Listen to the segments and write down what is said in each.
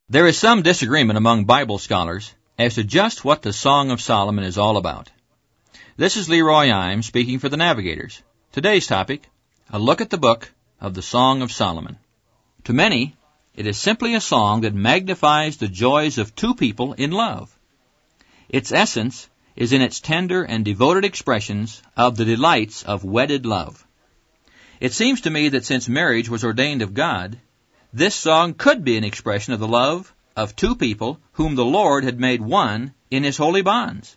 There is some disagreement among Bible scholars as to just what the Song of Solomon is all about. This is Leroy Imes speaking for the Navigators. Today's topic, a look at the book of the Song of Solomon. To many, it is simply a song that magnifies the joys of two people in love. Its essence is in its tender and devoted expressions of the delights of wedded love. It seems to me that since marriage was ordained of God, this song could be an expression of the love of two people whom the Lord had made one in His holy bonds.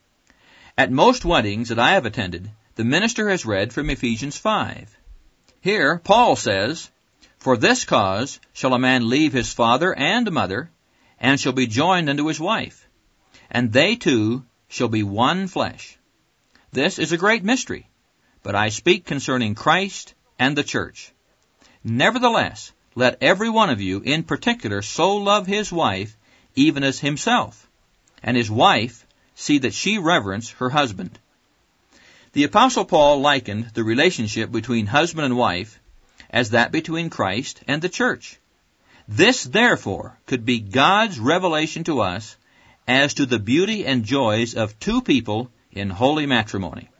At most weddings that I have attended, the minister has read from Ephesians 5. Here, Paul says, "For this cause shall a man leave his father and mother, and shall be joined unto his wife, and they two shall be one flesh." This is a great mystery, but I speak concerning Christ and the church. Nevertheless, let every one of you in particular so love his wife even as himself, and his wife see that she reverence her husband. The Apostle Paul likened the relationship between husband and wife as that between Christ and the church. This, therefore, could be God's revelation to us as to the beauty and joys of two people in holy matrimony.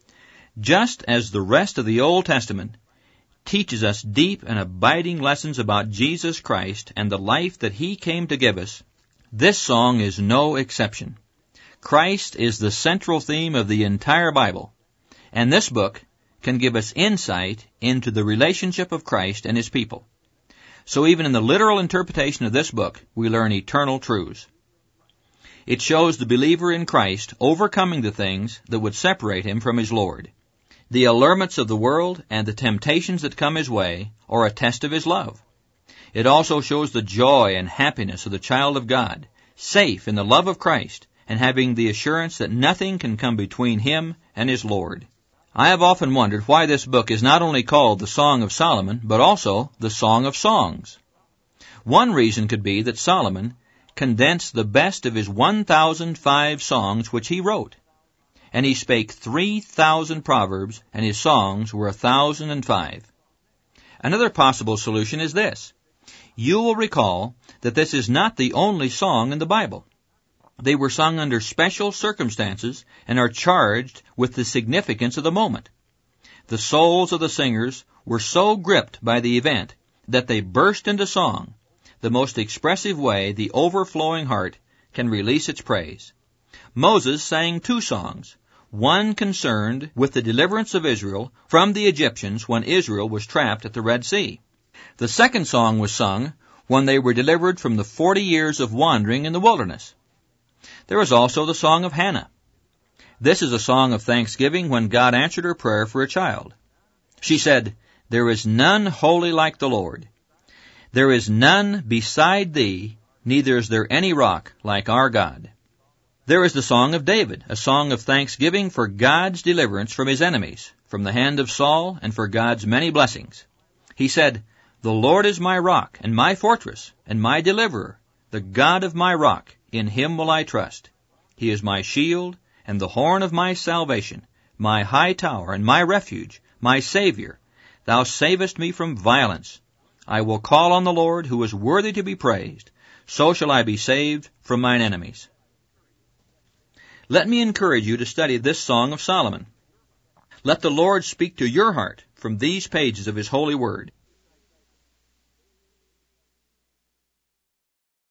Just as the rest of the Old Testament teaches us deep and abiding lessons about Jesus Christ and the life that He came to give us, this song is no exception. Christ is the central theme of the entire Bible, and this book can give us insight into the relationship of Christ and His people. So even in the literal interpretation of this book, we learn eternal truths. It shows the believer in Christ overcoming the things that would separate him from his Lord. The allurements of the world and the temptations that come his way are a test of his love. It also shows the joy and happiness of the child of God, safe in the love of Christ, and having the assurance that nothing can come between him and his Lord. I have often wondered why this book is not only called the Song of Solomon, but also the Song of Songs. One reason could be that Solomon condensed the best of his 1,005 songs which he wrote, and he spake 3,000 proverbs, and his songs were 1,005. Another possible solution is this. You will recall that this is not the only song in the Bible. They were sung under special circumstances and are charged with the significance of the moment. The souls of the singers were so gripped by the event that they burst into song, the most expressive way the overflowing heart can release its praise. Moses sang two songs, one concerned with the deliverance of Israel from the Egyptians when Israel was trapped at the Red Sea. The second song was sung when they were delivered from the 40 years of wandering in the wilderness. There is also the Song of Hannah. This is a song of thanksgiving when God answered her prayer for a child. She said, "There is none holy like the Lord. There is none beside thee, neither is there any rock like our God." There is the Song of David, a song of thanksgiving for God's deliverance from his enemies, from the hand of Saul, and for God's many blessings. He said, "The Lord is my rock, and my fortress, and my deliverer, the God of my rock, in him will I trust. He is my shield, and the horn of my salvation, my high tower, and my refuge, my Savior. Thou savest me from violence. I will call on the Lord, who is worthy to be praised. So shall I be saved from mine enemies." Let me encourage you to study this Song of Solomon. Let the Lord speak to your heart from these pages of His holy word.